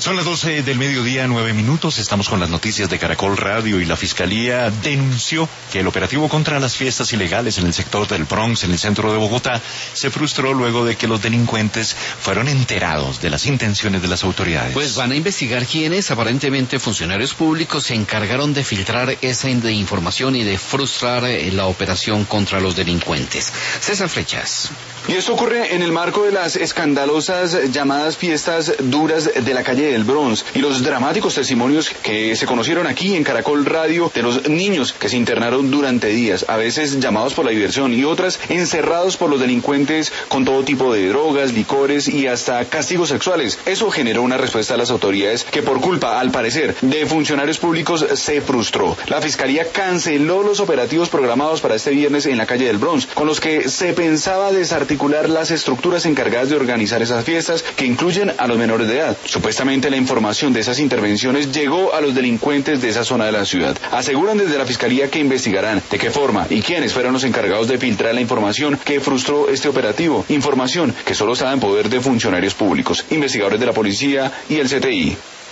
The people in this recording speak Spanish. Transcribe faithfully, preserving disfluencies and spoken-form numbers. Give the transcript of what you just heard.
Son las doce del mediodía, nueve minutos. Estamos con las noticias de Caracol Radio y la Fiscalía denunció que el operativo contra las fiestas ilegales en el sector del Bronx, en el centro de Bogotá, se frustró luego de que los delincuentes fueron enterados de las intenciones de las autoridades. Pues van a investigar quiénes, aparentemente funcionarios públicos, se encargaron de filtrar esa información y de frustrar la operación contra los delincuentes. César Flechas. Y esto ocurre en el marco de las escandalosas llamadas fiestas duras de la calle del Bronx y los dramáticos testimonios que se conocieron aquí en Caracol Radio de los niños que se internaron durante días, a veces llamados por la diversión y otras encerrados por los delincuentes con todo tipo de drogas, licores y hasta castigos sexuales. Eso generó una respuesta a las autoridades que por culpa, al parecer, de funcionarios públicos se frustró. La Fiscalía canceló los operativos programados para este viernes en la calle del Bronx, con los que se pensaba desarticular las estructuras encargadas de organizar esas fiestas que incluyen a los menores de edad. Supuestamente la información de esas intervenciones llegó a los delincuentes de esa zona de la ciudad. Aseguran desde la Fiscalía que investigarán de qué forma y quiénes fueron los encargados de filtrar la información que frustró este operativo. Información que solo estaba en poder de funcionarios públicos, investigadores de la policía y el C T I.